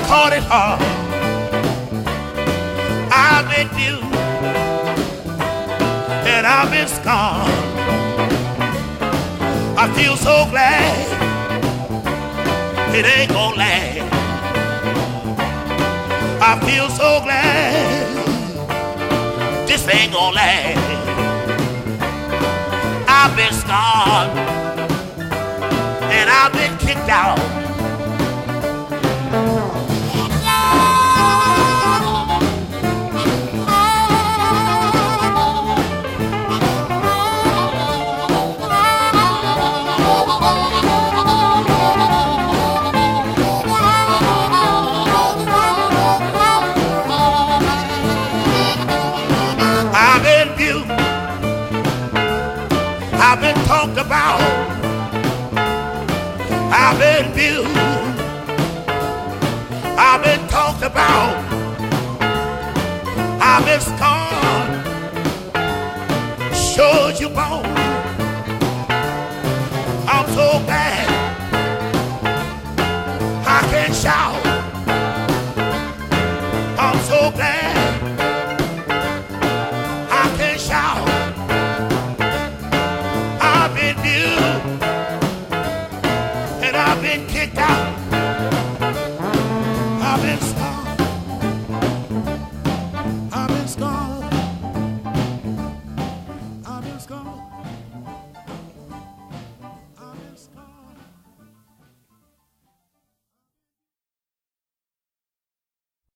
fought it hard. I've been new and I've been scarred. I feel so glad it ain't gonna last. I feel so glad this ain't gonna last. I've been scarred and I've been kicked out. I've been viewed, I've been talked about, I've been viewed, I've been talked about, I've been scorned, showed you wrong. I'm so bad I can't shout.